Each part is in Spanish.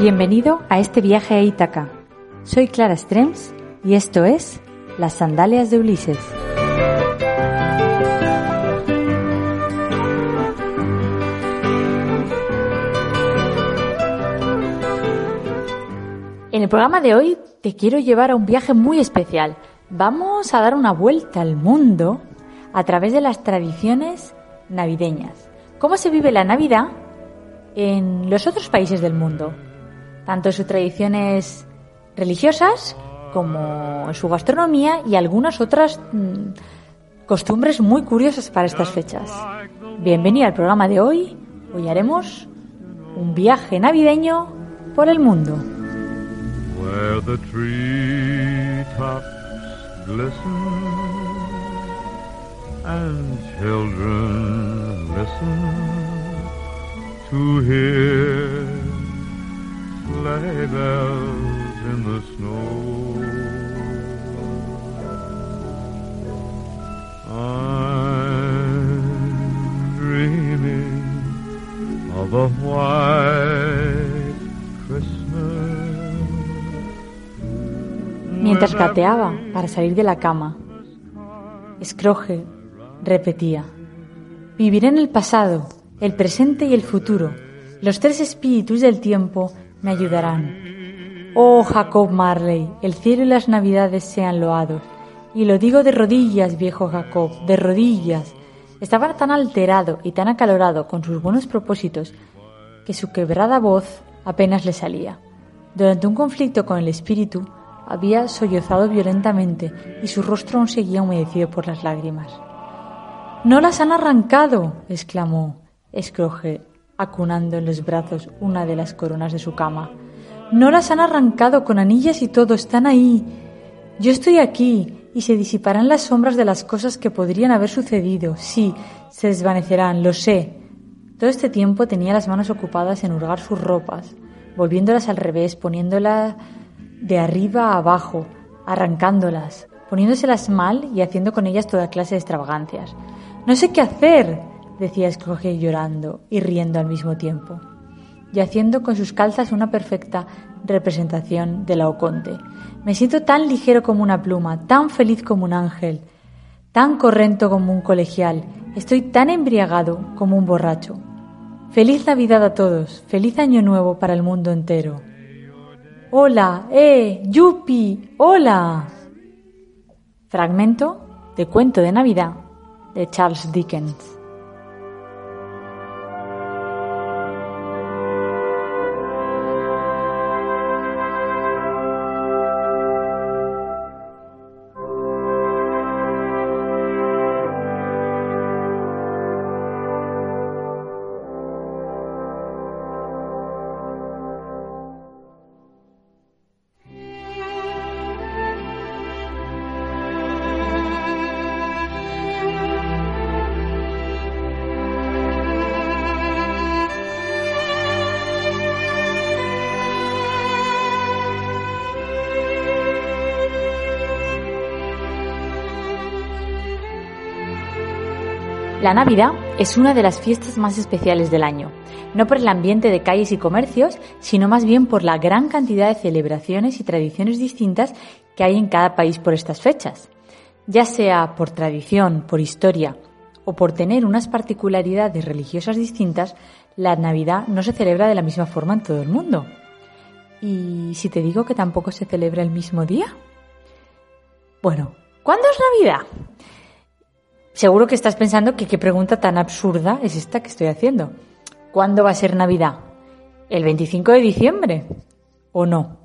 Bienvenido a este viaje a Ítaca. Soy Clara Strems y esto es Las Sandalias de Ulises. En el programa de hoy te quiero llevar a un viaje muy especial. Vamos a dar una vuelta al mundo a través de las tradiciones navideñas. ¿Cómo se vive la Navidad en los otros países del mundo? Tanto sus tradiciones religiosas como su gastronomía y algunas otras costumbres muy curiosas para estas fechas. Bienvenido al programa de hoy. Hoy haremos un viaje navideño por el mundo. Where the treetops glisten and children listen to hear sleigh bells in the snow. I'm dreaming of a white Christmas. Mientras gateaba para salir de la cama, Scrooge repetía: viviré en el pasado, el presente y el futuro. Los tres espíritus del tiempo me ayudarán. Oh, Jacob Marley, el cielo y las navidades sean loados. Y lo digo de rodillas, viejo Jacob, de rodillas. Estaba tan alterado y tan acalorado con sus buenos propósitos que su quebrada voz apenas le salía. Durante un conflicto con el espíritu, había sollozado violentamente y su rostro aún seguía humedecido por las lágrimas. «¡No las han arrancado!», exclamó Scrooge, acunando en los brazos una de las coronas de su cama. «¡No las han arrancado, con anillas y todo! ¡Están ahí! Yo estoy aquí, y se disiparán las sombras de las cosas que podrían haber sucedido. Sí, se desvanecerán, lo sé». Todo este tiempo tenía las manos ocupadas en hurgar sus ropas, volviéndolas al revés, poniéndolas de arriba a abajo, arrancándolas, poniéndoselas mal y haciendo con ellas toda clase de extravagancias. «No sé qué hacer», decía Scrooge llorando y riendo al mismo tiempo, y haciendo con sus calzas una perfecta representación de Laoconte. «Me siento tan ligero como una pluma, tan feliz como un ángel, tan correcto como un colegial. Estoy tan embriagado como un borracho. Feliz Navidad a todos, feliz Año Nuevo para el mundo entero. ¡Hola! ¡Yupi! ¡Hola!». Fragmento de Cuento de Navidad de Charles Dickens. La Navidad es una de las fiestas más especiales del año, no por el ambiente de calles y comercios, sino más bien por la gran cantidad de celebraciones y tradiciones distintas que hay en cada país por estas fechas. Ya sea por tradición, por historia o por tener unas particularidades religiosas distintas, la Navidad no se celebra de la misma forma en todo el mundo. ¿Y si te digo que tampoco se celebra el mismo día? Bueno, ¿cuándo es Navidad? Seguro que estás pensando que qué pregunta tan absurda es esta que estoy haciendo. ¿Cuándo va a ser Navidad? ¿El 25 de diciembre? ¿O no?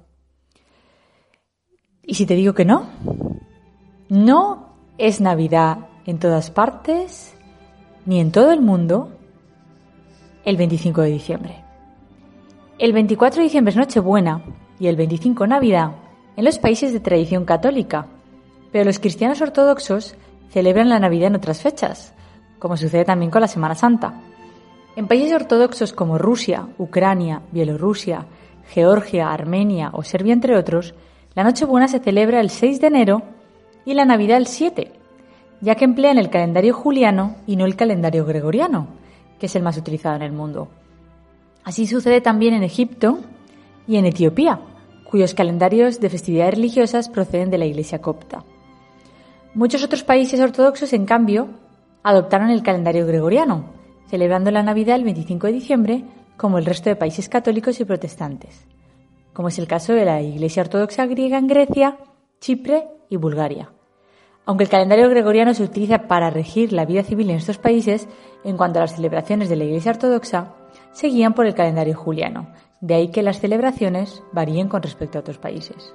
¿Y si te digo que no? No es Navidad en todas partes, ni en todo el mundo, el 25 de diciembre. El 24 de diciembre es Nochebuena y el 25 Navidad en los países de tradición católica, pero los cristianos ortodoxos celebran la Navidad en otras fechas, como sucede también con la Semana Santa. En países ortodoxos como Rusia, Ucrania, Bielorrusia, Georgia, Armenia o Serbia, entre otros, la Nochebuena se celebra el 6 de enero y la Navidad el 7, ya que emplean el calendario juliano y no el calendario gregoriano, que es el más utilizado en el mundo. Así sucede también en Egipto y en Etiopía, cuyos calendarios de festividades religiosas proceden de la Iglesia copta. Muchos otros países ortodoxos, en cambio, adoptaron el calendario gregoriano, celebrando la Navidad el 25 de diciembre, como el resto de países católicos y protestantes, como es el caso de la Iglesia ortodoxa griega en Grecia, Chipre y Bulgaria. Aunque el calendario gregoriano se utiliza para regir la vida civil en estos países, en cuanto a las celebraciones de la Iglesia ortodoxa, se guían por el calendario juliano, de ahí que las celebraciones varíen con respecto a otros países.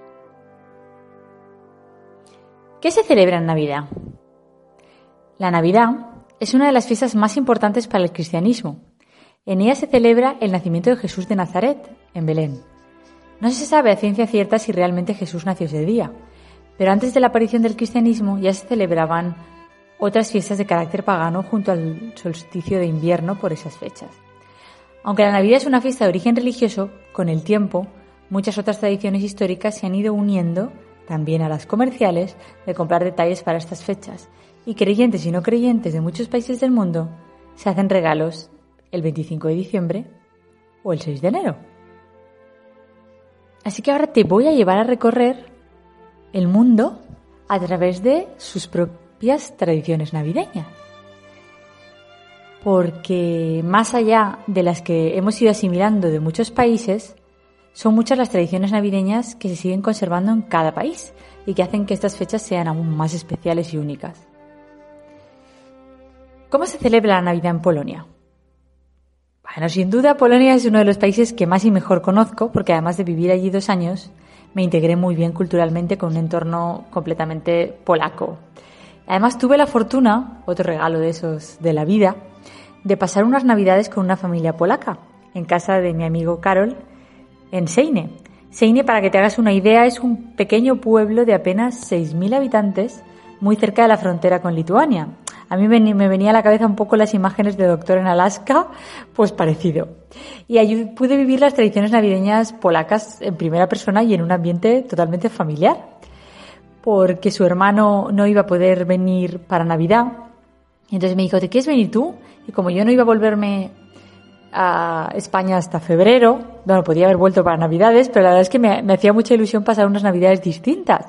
¿Qué se celebra en Navidad? La Navidad es una de las fiestas más importantes para el cristianismo. En ella se celebra el nacimiento de Jesús de Nazaret, en Belén. No se sabe a ciencia cierta si realmente Jesús nació ese día, pero antes de la aparición del cristianismo ya se celebraban otras fiestas de carácter pagano junto al solsticio de invierno por esas fechas. Aunque la Navidad es una fiesta de origen religioso, con el tiempo muchas otras tradiciones históricas se han ido uniendo también a las comerciales de comprar detalles para estas fechas, y creyentes y no creyentes de muchos países del mundo se hacen regalos el 25 de diciembre o el 6 de enero. Así que ahora te voy a llevar a recorrer el mundo a través de sus propias tradiciones navideñas. Porque más allá de las que hemos ido asimilando de muchos países, son muchas las tradiciones navideñas que se siguen conservando en cada país y que hacen que estas fechas sean aún más especiales y únicas. ¿Cómo se celebra la Navidad en Polonia? Bueno, sin duda Polonia es uno de los países que más y mejor conozco, porque además de vivir allí 2 años, me integré muy bien culturalmente con un entorno completamente polaco. Además tuve la fortuna, otro regalo de esos de la vida, de pasar unas Navidades con una familia polaca, en casa de mi amigo Karol, en Sejny. Sejny, para que te hagas una idea, es un pequeño pueblo de apenas 6.000 habitantes, muy cerca de la frontera con Lituania. A mí me venía a la cabeza un poco las imágenes de Doctor en Alaska, pues parecido. Y allí pude vivir las tradiciones navideñas polacas en primera persona y en un ambiente totalmente familiar, porque su hermano no iba a poder venir para Navidad. Y entonces me dijo, ¿te quieres venir tú? Y como yo no iba a volverme a España hasta febrero, bueno, podía haber vuelto para Navidades, pero la verdad es que me hacía mucha ilusión pasar unas Navidades distintas.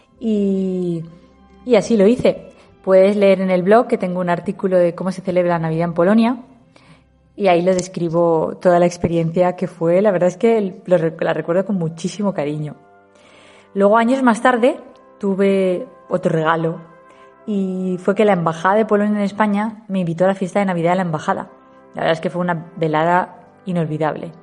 Y así lo hice. Puedes leer en el blog que tengo un artículo de cómo se celebra la Navidad en Polonia y ahí lo describo toda la experiencia que fue. La verdad es que la recuerdo con muchísimo cariño. Luego, años más tarde, tuve otro regalo y fue que la Embajada de Polonia en España me invitó a la fiesta de Navidad de la Embajada. La verdad es que fue una velada inolvidable.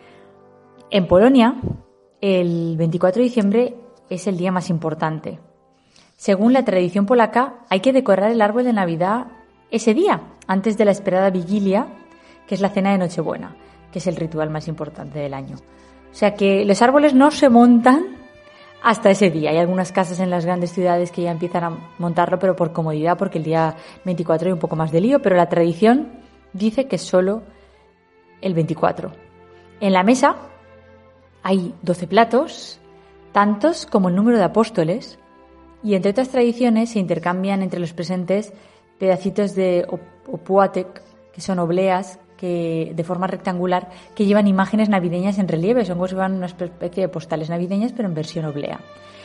En Polonia, el 24 de diciembre es el día más importante. Según la tradición polaca, hay que decorar el árbol de Navidad ese día, antes de la esperada vigilia, que es la cena de Nochebuena, que es el ritual más importante del año. O sea que los árboles no se montan hasta ese día. Hay algunas casas en las grandes ciudades que ya empiezan a montarlo, pero por comodidad, porque el día 24 hay un poco más de lío, pero la tradición dice que es solo el 24. En la mesa hay 12 platos, tantos como el número de apóstoles, y entre otras tradiciones se intercambian entre los presentes pedacitos de opłatek, que son obleas que de forma rectangular que llevan imágenes navideñas en relieve. Son como si fueran una especie de postales navideñas, pero en versión oblea.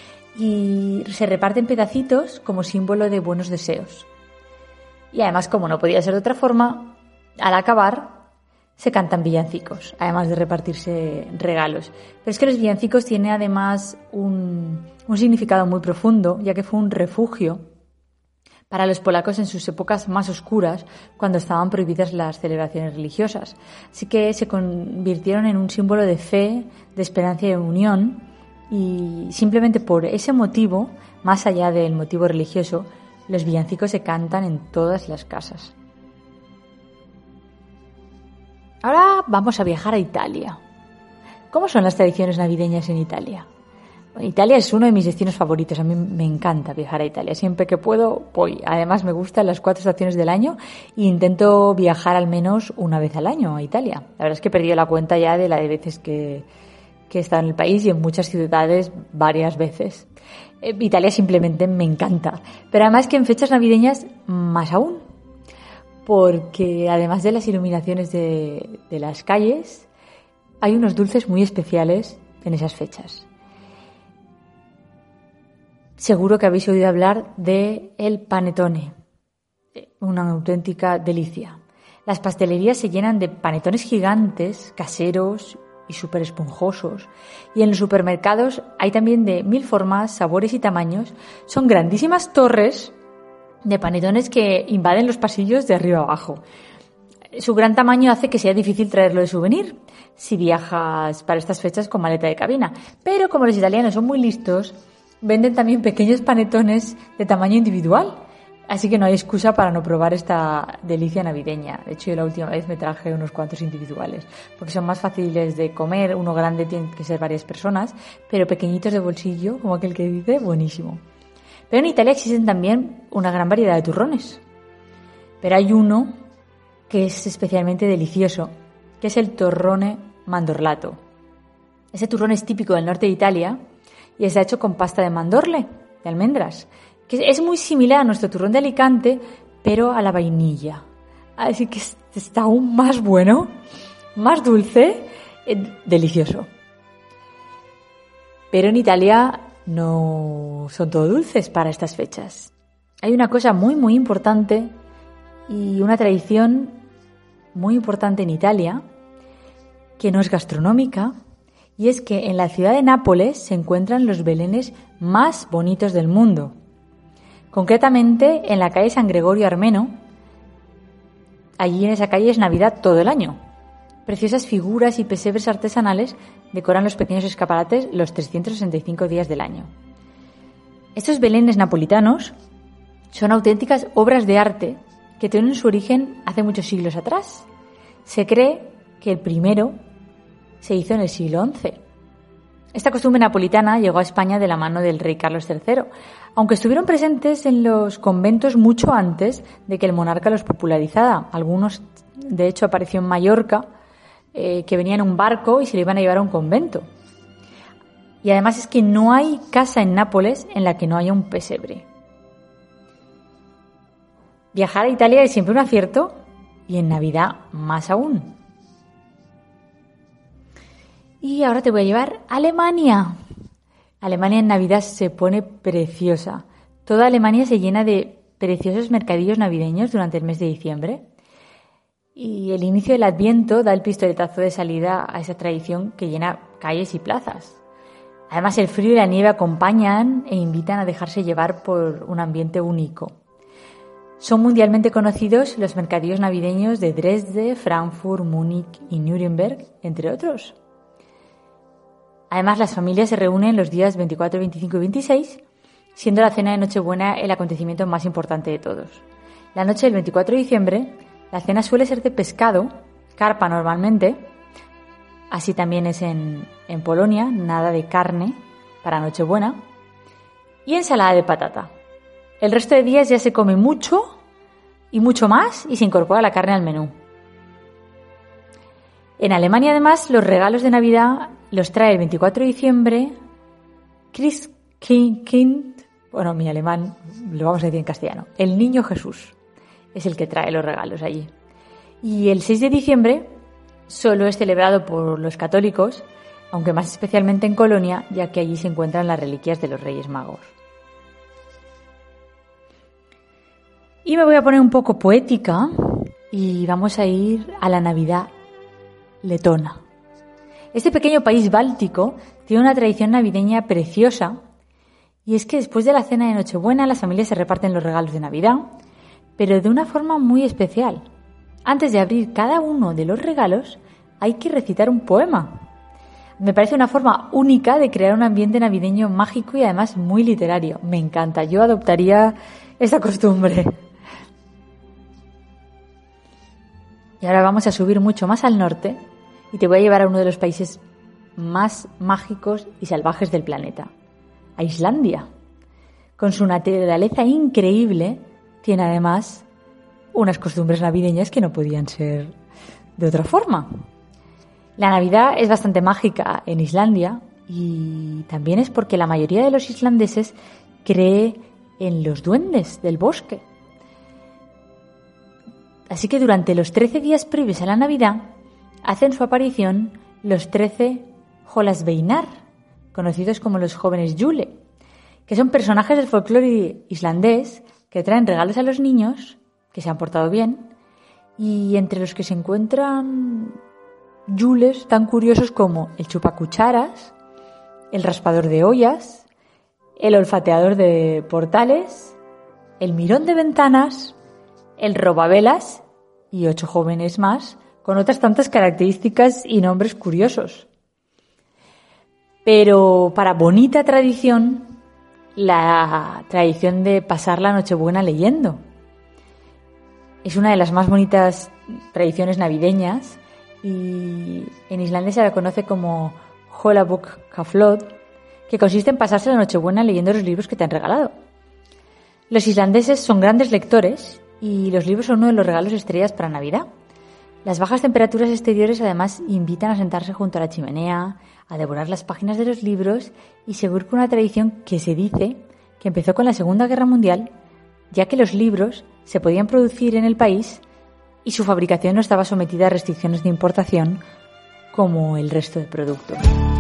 Y se reparten pedacitos como símbolo de buenos deseos. Y además, como no podía ser de otra forma, al acabar se cantan villancicos, además de repartirse regalos. Pero es que los villancicos tienen además un significado muy profundo, ya que fue un refugio para los polacos en sus épocas más oscuras, cuando estaban prohibidas las celebraciones religiosas. Así que se convirtieron en un símbolo de fe, de esperanza y de unión, y simplemente por ese motivo, más allá del motivo religioso, los villancicos se cantan en todas las casas. Ahora vamos a viajar a Italia. ¿Cómo son las tradiciones navideñas en Italia? Bueno, Italia es uno de mis destinos favoritos. A mí me encanta viajar a Italia. Siempre que puedo, voy. Además, me gustan las 4 estaciones del año e intento viajar al menos una vez al año a Italia. La verdad es que he perdido la cuenta ya de la de veces que he estado en el país y en muchas ciudades varias veces. Italia simplemente me encanta. Pero además que en fechas navideñas más aún. Porque además de las iluminaciones de las calles, hay unos dulces muy especiales en esas fechas. Seguro que habéis oído hablar de el panettone, una auténtica delicia. Las pastelerías se llenan de panetones gigantes, caseros y súper esponjosos. Y en los supermercados hay también de 1000 formas, sabores y tamaños. Son grandísimas torres de panetones que invaden los pasillos de arriba abajo. Su gran tamaño hace que sea difícil traerlo de souvenir si viajas para estas fechas con maleta de cabina. Pero como los italianos son muy listos, venden también pequeños panetones de tamaño individual. Así que no hay excusa para no probar esta delicia navideña. De hecho, yo la última vez me traje unos cuantos individuales, porque son más fáciles de comer. Uno grande tiene que ser varias personas, pero pequeñitos de bolsillo, como aquel que dice, buenísimo. Pero en Italia existen también una gran variedad de turrones. Pero hay uno que es especialmente delicioso, que es el torrone mandorlato. Ese turrón es típico del norte de Italia y está hecho con pasta de mandorle, de almendras, que es muy similar a nuestro turrón de Alicante, pero a la vainilla. Así que está aún más bueno, más dulce, delicioso. Pero en Italia no son todo dulces para estas fechas. Hay una cosa muy, muy importante y una tradición muy importante en Italia, que no es gastronómica, y es que en la ciudad de Nápoles se encuentran los belenes más bonitos del mundo. Concretamente en la calle San Gregorio Armeno. Allí en esa calle es Navidad todo el año. Preciosas figuras y pesebres artesanales decoran los pequeños escaparates los 365 días del año. Estos belenes napolitanos son auténticas obras de arte que tienen su origen hace muchos siglos atrás. Se cree que el primero se hizo en el siglo XI. Esta costumbre napolitana llegó a España de la mano del rey Carlos III, aunque estuvieron presentes en los conventos mucho antes de que el monarca los popularizara. Algunos, de hecho, apareció en Mallorca, que venía en un barco y se lo iban a llevar a un convento. Y además es que no hay casa en Nápoles en la que no haya un pesebre. Viajar a Italia es siempre un acierto y en Navidad más aún. Y ahora te voy a llevar a Alemania. Alemania en Navidad se pone preciosa. Toda Alemania se llena de preciosos mercadillos navideños durante el mes de diciembre. Y el inicio del Adviento da el pistoletazo de salida a esa tradición que llena calles y plazas. Además, el frío y la nieve acompañan e invitan a dejarse llevar por un ambiente único. Son mundialmente conocidos los mercadillos navideños de Dresde, Frankfurt, Múnich y Nuremberg, entre otros. Además, las familias se reúnen los días 24, 25 y 26, siendo la cena de Nochebuena el acontecimiento más importante de todos. La noche del 24 de diciembre, la cena suele ser de pescado, carpa normalmente, así también es en Polonia, nada de carne para Nochebuena, y ensalada de patata. El resto de días ya se come mucho y mucho más y se incorpora la carne al menú. En Alemania, además, los regalos de Navidad los trae el 24 de diciembre Christkind, bueno, mi alemán lo vamos a decir en castellano, el Niño Jesús es el que trae los regalos allí. Y el 6 de diciembre solo es celebrado por los católicos, aunque más especialmente en Colonia, ya que allí se encuentran las reliquias de los Reyes Magos. Y me voy a poner un poco poética y vamos a ir a la Navidad letona. Este pequeño país báltico tiene una tradición navideña preciosa y es que después de la cena de Nochebuena las familias se reparten los regalos de Navidad, pero de una forma muy especial. Antes de abrir cada uno de los regalos hay que recitar un poema. Me parece una forma única de crear un ambiente navideño mágico y además muy literario. Me encanta, yo adoptaría esta costumbre. Y ahora vamos a subir mucho más al norte y te voy a llevar a uno de los países más mágicos y salvajes del planeta, a Islandia. Con su naturaleza increíble, tiene además unas costumbres navideñas que no podían ser de otra forma. La Navidad es bastante mágica en Islandia y también es porque la mayoría de los islandeses cree en los duendes del bosque. Así que durante los 13 días previos a la Navidad hacen su aparición los 13 Jólasveinar, conocidos como los jóvenes Yule, que son personajes del folclore islandés que traen regalos a los niños que se han portado bien, y entre los que se encuentran Yules tan curiosos como el chupacucharas, el raspador de ollas, el olfateador de portales, el mirón de ventanas, el robavelas y 8 jóvenes más con otras tantas características y nombres curiosos. Pero para bonita tradición, la tradición de pasar la Nochebuena leyendo. Es una de las más bonitas tradiciones navideñas y en Islandia se la conoce como Jólabókaflóð, que consiste en pasarse la Nochebuena leyendo los libros que te han regalado. Los islandeses son grandes lectores y los libros son uno de los regalos estrellas para Navidad. Las bajas temperaturas exteriores además invitan a sentarse junto a la chimenea, a devorar las páginas de los libros y seguir con una tradición que se dice que empezó con la Segunda Guerra Mundial, ya que los libros se podían producir en el país y su fabricación no estaba sometida a restricciones de importación como el resto de productos.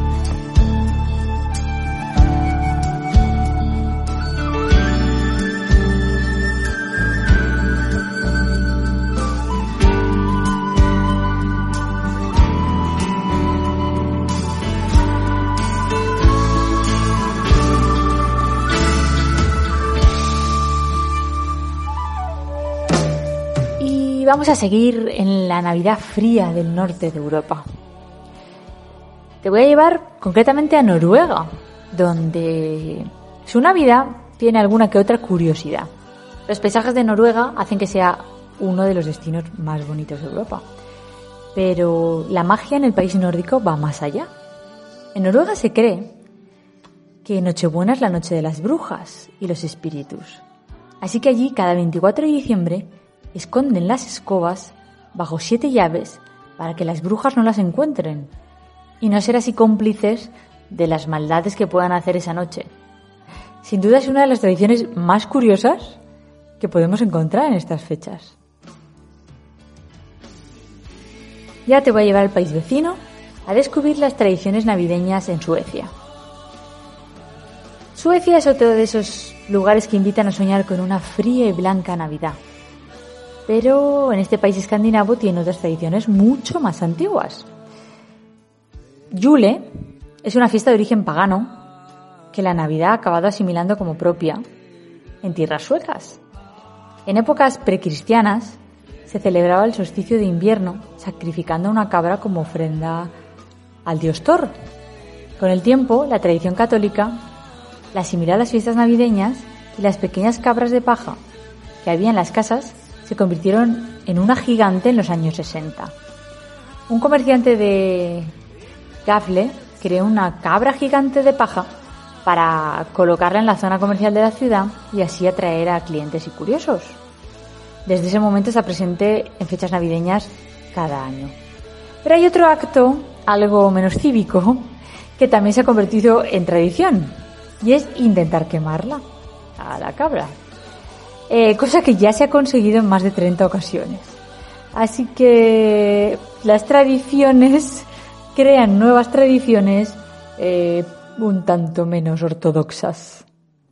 Y vamos a seguir en la Navidad fría del norte de Europa. Te voy a llevar concretamente a Noruega, donde su Navidad tiene alguna que otra curiosidad. Los paisajes de Noruega hacen que sea uno de los destinos más bonitos de Europa. Pero la magia en el país nórdico va más allá. En Noruega se cree que Nochebuena es la noche de las brujas y los espíritus. Así que allí, cada 24 de diciembre, esconden las escobas bajo 7 llaves para que las brujas no las encuentren y no ser así cómplices de las maldades que puedan hacer esa noche. Sin duda es una de las tradiciones más curiosas que podemos encontrar en estas fechas. Ya te voy a llevar al país vecino a descubrir las tradiciones navideñas en Suecia. Suecia es otro de esos lugares que invitan a soñar con una fría y blanca Navidad. Pero en este país escandinavo tiene otras tradiciones mucho más antiguas. Jule es una fiesta de origen pagano que la Navidad ha acabado asimilando como propia en tierras suecas. En épocas precristianas se celebraba el solsticio de invierno sacrificando una cabra como ofrenda al dios Thor. Con el tiempo, la tradición católica la asimiló a las fiestas navideñas y las pequeñas cabras de paja que había en las casas se convirtieron en una gigante en los años 60. Un comerciante de Gafle creó una cabra gigante de paja para colocarla en la zona comercial de la ciudad y así atraer a clientes y curiosos. Desde ese momento está presente en fechas navideñas cada año. Pero hay otro acto, algo menos cívico, que también se ha convertido en tradición, y es intentar quemarla, a la cabra. Cosa que ya se ha conseguido en más de 30 ocasiones. Así que las tradiciones crean nuevas tradiciones un tanto menos ortodoxas.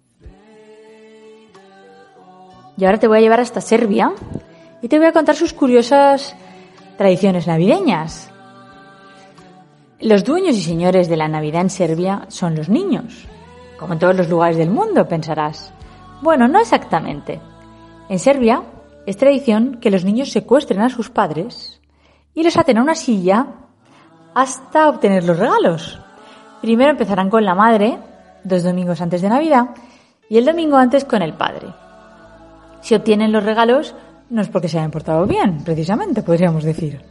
Y ahora te voy a llevar hasta Serbia y te voy a contar sus curiosas tradiciones navideñas. Los dueños y señores de la Navidad en Serbia son los niños, como en todos los lugares del mundo, pensarás. Bueno, no exactamente. En Serbia es tradición que los niños secuestren a sus padres y los aten a una silla hasta obtener los regalos. Primero empezarán con la madre, 2 domingos antes de Navidad, y el domingo antes con el padre. Si obtienen los regalos, no es porque se hayan portado bien, precisamente, podríamos decir.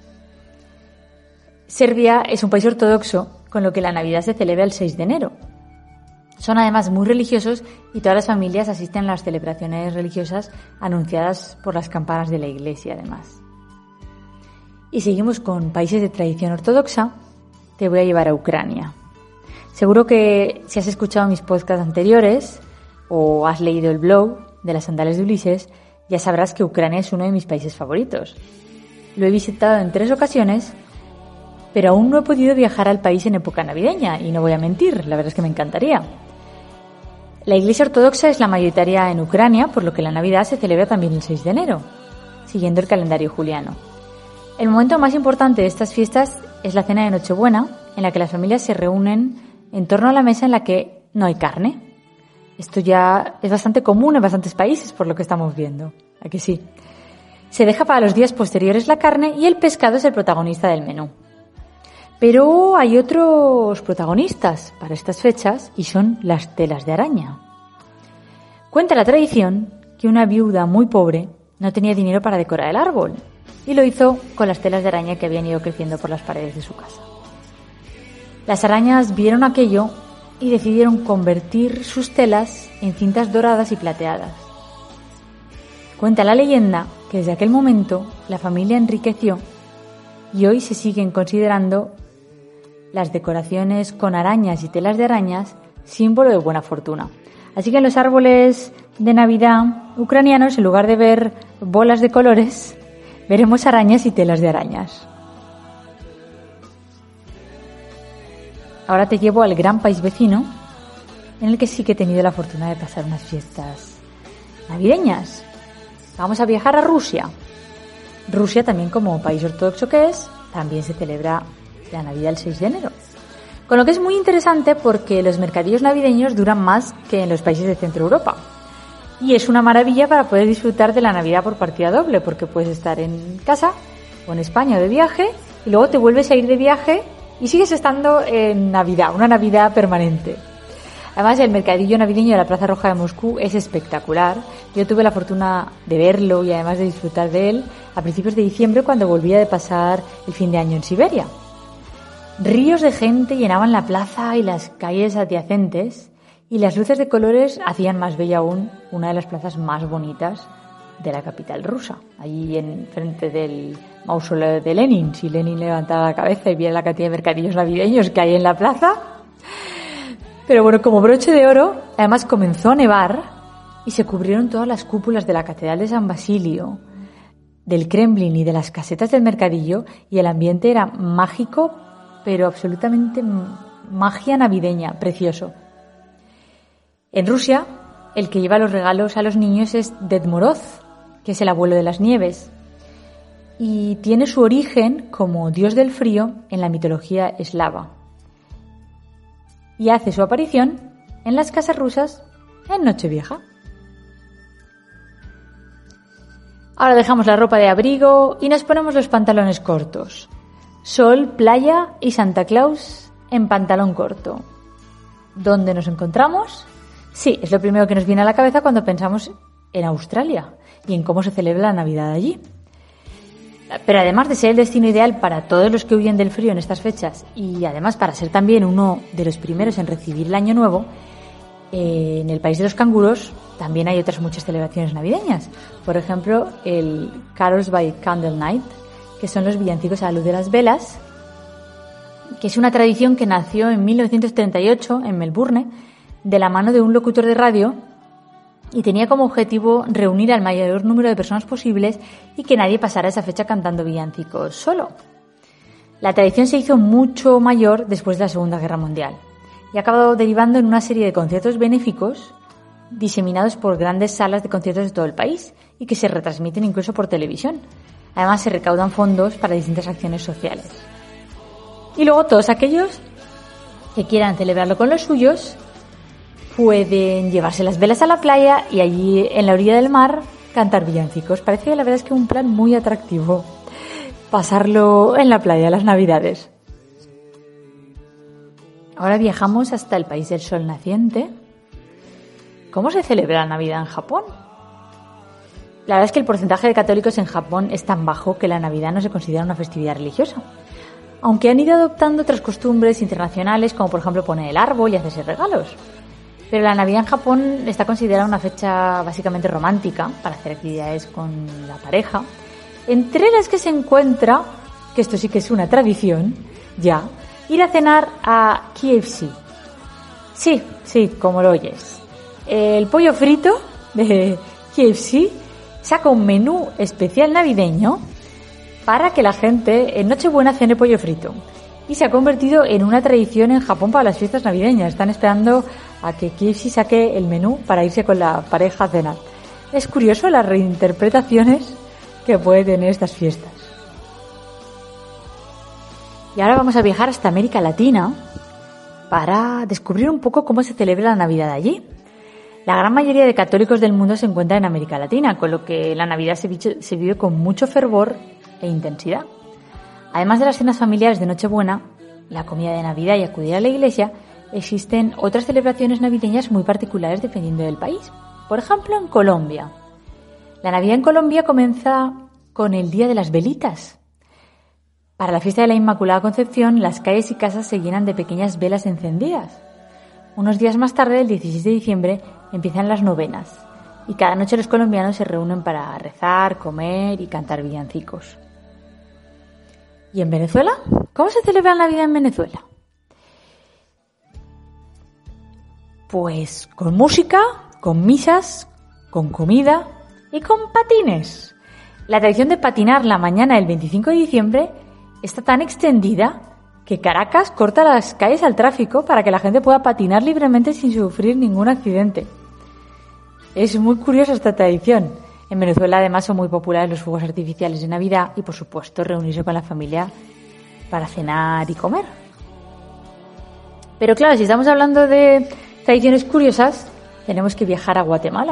Serbia es un país ortodoxo, con lo que la Navidad se celebra el 6 de enero. Son además muy religiosos y todas las familias asisten a las celebraciones religiosas anunciadas por las campanas de la iglesia, además. Y seguimos con países de tradición ortodoxa. Te voy a llevar a Ucrania. Seguro que si has escuchado mis podcasts anteriores o has leído el blog de las sandalias de Ulises, ya sabrás que Ucrania es uno de mis países favoritos. Lo he visitado en 3 ocasiones pero aún no he podido viajar al país en época navideña, y no voy a mentir, la verdad es que me encantaría. La Iglesia Ortodoxa es la mayoritaria en Ucrania, por lo que la Navidad se celebra también el 6 de enero, siguiendo el calendario juliano. El momento más importante de estas fiestas es la cena de Nochebuena, en la que las familias se reúnen en torno a la mesa en la que no hay carne. Esto ya es bastante común en bastantes países, por lo que estamos viendo. ¿A que sí? Se deja para los días posteriores la carne y el pescado es el protagonista del menú. Pero hay otros protagonistas para estas fechas y son las telas de araña. Cuenta la tradición que una viuda muy pobre no tenía dinero para decorar el árbol y lo hizo con las telas de araña que habían ido creciendo por las paredes de su casa. Las arañas vieron aquello y decidieron convertir sus telas en cintas doradas y plateadas. Cuenta la leyenda que desde aquel momento la familia enriqueció y hoy se siguen considerando las decoraciones con arañas y telas de arañas símbolo de buena fortuna. Así que en los árboles de Navidad ucranianos, en lugar de ver bolas de colores, veremos arañas y telas de arañas. Ahora te llevo al gran país vecino, en el que sí que he tenido la fortuna de pasar unas fiestas navideñas. Vamos a viajar a Rusia. Rusia, también como país ortodoxo que es, también se celebra la Navidad el 6 de enero. Con lo que es muy interesante porque los mercadillos navideños duran más que en los países de Centro Europa. Y es una maravilla para poder disfrutar de la Navidad por partida doble, porque puedes estar en casa o en España o de viaje y luego te vuelves a ir de viaje y sigues estando en Navidad, una Navidad permanente. Además, el mercadillo navideño de la Plaza Roja de Moscú es espectacular. Yo tuve la fortuna de verlo y además de disfrutar de él a principios de diciembre cuando volvía de pasar el fin de año en Siberia. Ríos de gente llenaban la plaza y las calles adyacentes y las luces de colores hacían más bella aún una de las plazas más bonitas de la capital rusa. Allí en frente del mausoleo de Lenin, si Lenin levantaba la cabeza y viera la cantidad de mercadillos navideños que hay en la plaza. Pero bueno, como broche de oro, además comenzó a nevar y se cubrieron todas las cúpulas de la Catedral de San Basilio, del Kremlin y de las casetas del mercadillo, y el ambiente era mágico, pero absolutamente magia navideña, precioso. En Rusia, el que lleva los regalos a los niños es Ded Moroz, que es el abuelo de las nieves, y tiene su origen como dios del frío en la mitología eslava. Y hace su aparición en las casas rusas en Nochevieja. Ahora dejamos la ropa de abrigo y nos ponemos los pantalones cortos. Sol, playa y Santa Claus en pantalón corto. ¿Dónde nos encontramos? Sí, es lo primero que nos viene a la cabeza cuando pensamos en Australia y en cómo se celebra la Navidad allí. Pero además de ser el destino ideal para todos los que huyen del frío en estas fechas y además para ser también uno de los primeros en recibir el Año Nuevo, en el país de los canguros también hay otras muchas celebraciones navideñas. Por ejemplo, el Carols by Candle Night, que son los villancicos a la luz de las velas, que es una tradición que nació en 1938 en Melbourne de la mano de un locutor de radio y tenía como objetivo reunir al mayor número de personas posibles y que nadie pasara esa fecha cantando villancicos solo. La tradición se hizo mucho mayor después de la Segunda Guerra Mundial y ha acabado derivando en una serie de conciertos benéficos diseminados por grandes salas de conciertos de todo el país y que se retransmiten incluso por televisión. Además, se recaudan fondos para distintas acciones sociales. Y luego todos aquellos que quieran celebrarlo con los suyos pueden llevarse las velas a la playa y allí en la orilla del mar cantar villancicos. Parece, la verdad es que un plan muy atractivo pasarlo en la playa las Navidades. Ahora viajamos hasta el país del sol naciente. ¿Cómo se celebra la Navidad en Japón? La verdad es que el porcentaje de católicos en Japón es tan bajo que la Navidad no se considera una festividad religiosa. Aunque han ido adoptando otras costumbres internacionales, como por ejemplo poner el árbol y hacerse regalos. Pero la Navidad en Japón está considerada una fecha básicamente romántica para hacer actividades con la pareja, entre las que se encuentra, que esto sí que es una tradición, ya, ir a cenar a KFC. Sí, como lo oyes. El pollo frito de KFC saca un menú especial navideño para que la gente en Nochebuena cene pollo frito. Y se ha convertido en una tradición en Japón para las fiestas navideñas. Están esperando a que KFC saque el menú para irse con la pareja a cenar. Es curioso las reinterpretaciones que puede tener estas fiestas. Y ahora vamos a viajar hasta América Latina para descubrir un poco cómo se celebra la Navidad allí. La gran mayoría de católicos del mundo se encuentra en América Latina, con lo que la Navidad se vive con mucho fervor e intensidad. Además de las cenas familiares de Nochebuena, la comida de Navidad y acudir a la iglesia, existen otras celebraciones navideñas muy particulares dependiendo del país. Por ejemplo, en Colombia. La Navidad en Colombia comienza con el Día de las Velitas. Para la fiesta de la Inmaculada Concepción, las calles y casas se llenan de pequeñas velas encendidas. Unos días más tarde, el 16 de diciembre, empiezan las novenas. Y cada noche los colombianos se reúnen para rezar, comer y cantar villancicos. ¿Y en Venezuela? ¿Cómo se celebra la Navidad en Venezuela? Pues con música, con misas, con comida y con patines. La tradición de patinar la mañana del 25 de diciembre está tan extendida que Caracas corta las calles al tráfico para que la gente pueda patinar libremente sin sufrir ningún accidente. Es muy curiosa esta tradición. En Venezuela además son muy populares los fuegos artificiales de Navidad y por supuesto reunirse con la familia para cenar y comer. Pero claro, si estamos hablando de tradiciones curiosas, tenemos que viajar a Guatemala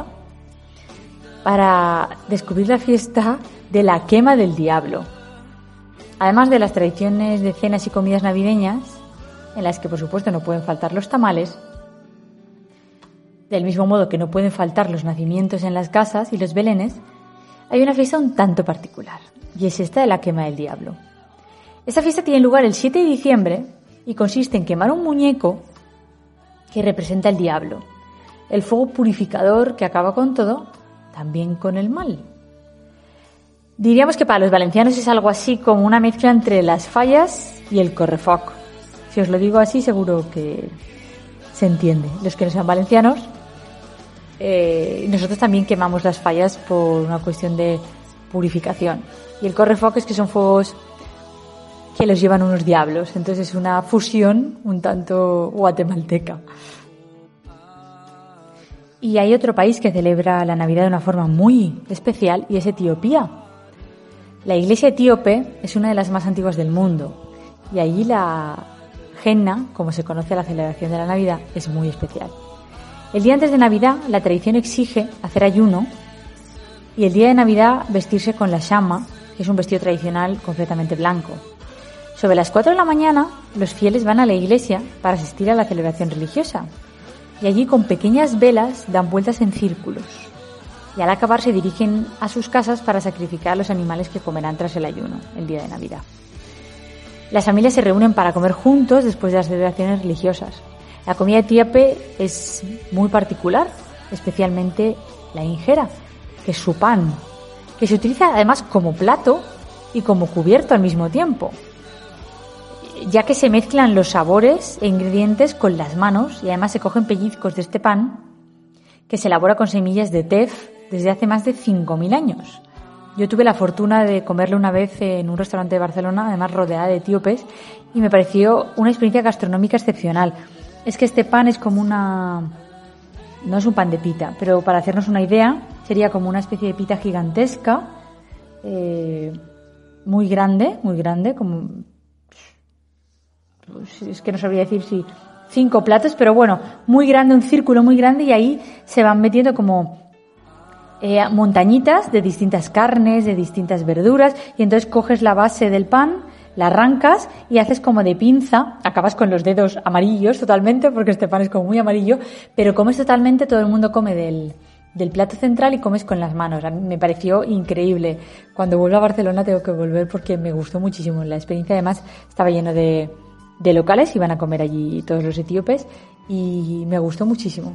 para descubrir la fiesta de la quema del diablo. Además de las tradiciones de cenas y comidas navideñas, en las que por supuesto no pueden faltar los tamales, del mismo modo que no pueden faltar los nacimientos en las casas y los belenes, hay una fiesta un tanto particular, y es esta de la quema del diablo. Esta fiesta tiene lugar el 7 de diciembre y consiste en quemar un muñeco que representa el diablo, el fuego purificador que acaba con todo, también con el mal. Diríamos que para los valencianos es algo así como una mezcla entre las fallas y el correfoc. Si os lo digo así, seguro que se entiende. Los que no sean valencianos, nosotros también quemamos las fallas por una cuestión de purificación. Y el correfoc es que son fuegos que los llevan unos diablos. Entonces es una fusión un tanto guatemalteca. Y hay otro país que celebra la Navidad de una forma muy especial y es Etiopía. La iglesia etíope es una de las más antiguas del mundo y allí la Henna, como se conoce la celebración de la Navidad, es muy especial. El día antes de Navidad la tradición exige hacer ayuno y el día de Navidad vestirse con la shama, que es un vestido tradicional completamente blanco. Sobre las 4 de la mañana los fieles van a la iglesia para asistir a la celebración religiosa y allí con pequeñas velas dan vueltas en círculos. Y al acabar se dirigen a sus casas para sacrificar a los animales que comerán tras el ayuno, el día de Navidad. Las familias se reúnen para comer juntos después de las celebraciones religiosas. La comida etíope es muy particular, especialmente la injera, que es su pan, que se utiliza además como plato y como cubierto al mismo tiempo, ya que se mezclan los sabores e ingredientes con las manos y además se cogen pellizcos de este pan que se elabora con semillas de tef desde hace más de 5.000 años. Yo tuve la fortuna de comerlo una vez en un restaurante de Barcelona, además rodeada de etíopes, y me pareció una experiencia gastronómica excepcional. Es que este pan es como no es un pan de pita, pero para hacernos una idea, sería como una especie de pita gigantesca, muy grande, como, pues es que no sabría decir si 5 platos, pero bueno, muy grande, un círculo muy grande, y ahí se van metiendo como montañitas de distintas carnes, de distintas verduras, y entonces coges la base del pan, la arrancas y haces como de pinza, acabas con los dedos amarillos totalmente, porque este pan es como muy amarillo, pero comes totalmente, todo el mundo come del plato central y comes con las manos. A mí me pareció increíble. Cuando vuelva a Barcelona tengo que volver porque me gustó muchísimo la experiencia. Además estaba lleno de locales, iban a comer allí todos los etíopes y me gustó muchísimo.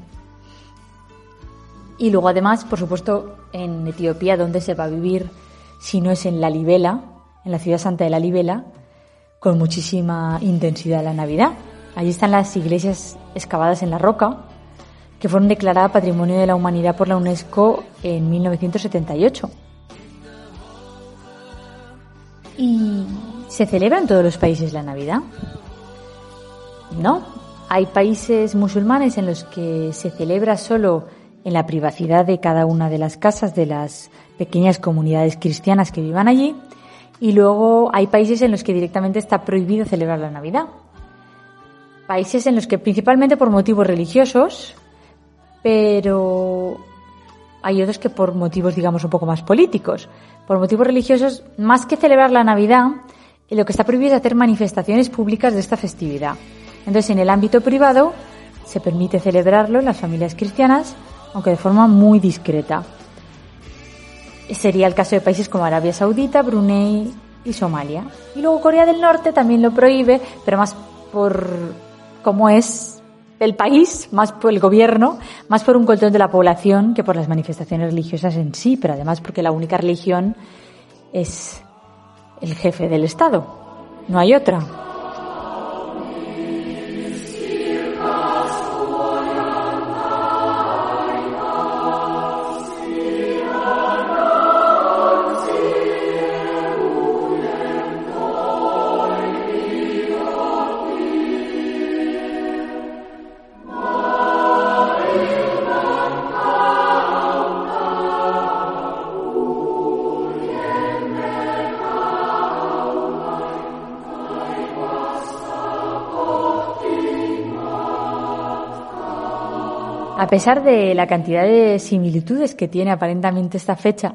Y luego además, por supuesto, en Etiopía, ¿dónde se va a vivir si no es en La Libela, en la ciudad santa de La Libela, con muchísima intensidad la Navidad? Allí están las iglesias excavadas en la roca, que fueron declaradas Patrimonio de la Humanidad por la UNESCO en 1978. ¿Y se celebra en todos los países la Navidad? No. Hay países musulmanes en los que se celebra solo en la privacidad de cada una de las casas de las pequeñas comunidades cristianas que vivan allí, y luego hay países en los que directamente está prohibido celebrar la Navidad. Países en los que principalmente por motivos religiosos, pero hay otros que por motivos, digamos, un poco más políticos. Por motivos religiosos, más que celebrar la Navidad, lo que está prohibido es hacer manifestaciones públicas de esta festividad. Entonces, en el ámbito privado se permite celebrarlo en las familias cristianas, aunque de forma muy discreta. Sería el caso de países como Arabia Saudita, Brunei y Somalia. Y luego Corea del Norte también lo prohíbe, pero más por cómo es el país, más por el gobierno, más por un control de la población que por las manifestaciones religiosas en sí, pero además porque la única religión es el jefe del Estado. No hay otra. A pesar de la cantidad de similitudes que tiene aparentemente esta fecha,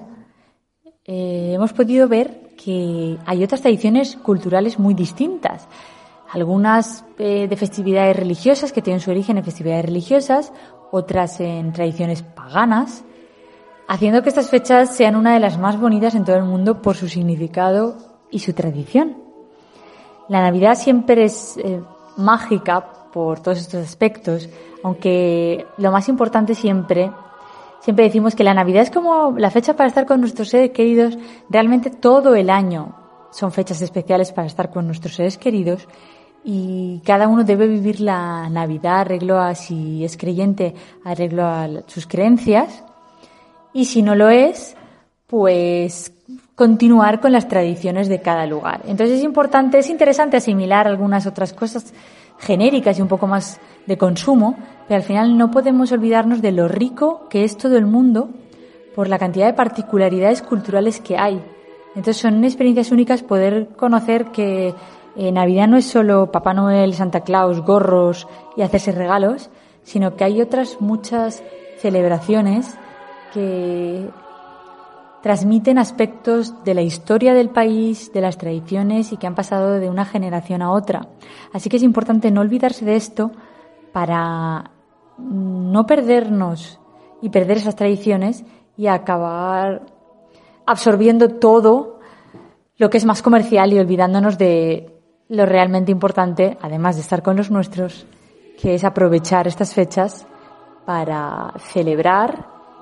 hemos podido ver que hay otras tradiciones culturales muy distintas. Algunas de festividades religiosas que tienen su origen en festividades religiosas, otras en tradiciones paganas, haciendo que estas fechas sean una de las más bonitas en todo el mundo por su significado y su tradición. La Navidad siempre es mágica por todos estos aspectos, aunque lo más importante siempre decimos que la Navidad es como la fecha para estar con nuestros seres queridos. Realmente todo el año son fechas especiales para estar con nuestros seres queridos, y cada uno debe vivir la Navidad arreglo a, si es creyente, arreglo a sus creencias, y si no lo es, pues continuar con las tradiciones de cada lugar. Entonces es interesante asimilar algunas otras cosas genéricas y un poco más de consumo, pero al final no podemos olvidarnos de lo rico que es todo el mundo por la cantidad de particularidades culturales que hay. Entonces son experiencias únicas poder conocer que Navidad no es solo Papá Noel, Santa Claus, gorros y hacerse regalos, sino que hay otras muchas celebraciones que transmiten aspectos de la historia del país, de las tradiciones, y que han pasado de una generación a otra. Así que es importante no olvidarse de esto para no perdernos y perder esas tradiciones y acabar absorbiendo todo lo que es más comercial y olvidándonos de lo realmente importante, además de estar con los nuestros, que es aprovechar estas fechas para celebrar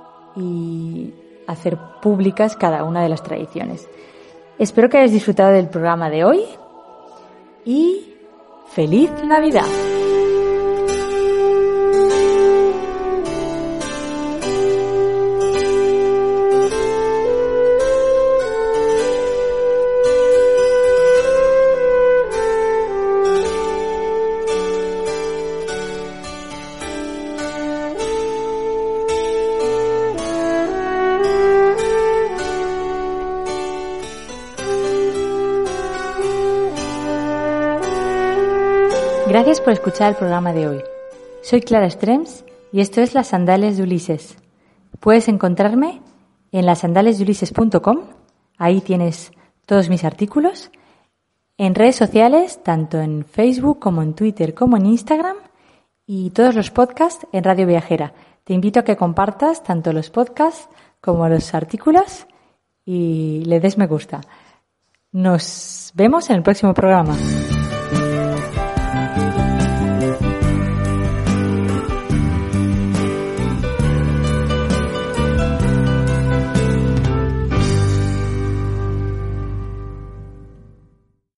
y hacer públicas cada una de las tradiciones. Espero que hayáis disfrutado del programa de hoy y ¡feliz Navidad! Gracias por escuchar el programa de hoy. Soy Clara Strems y esto es Las Sandalias de Ulises. Puedes encontrarme en lasandaliasdeulises.com, ahí tienes todos mis artículos, en redes sociales, tanto en Facebook como en Twitter como en Instagram, y todos los podcasts en Radio Viajera. Te invito a que compartas tanto los podcasts como los artículos y le des me gusta. Nos vemos en el próximo programa.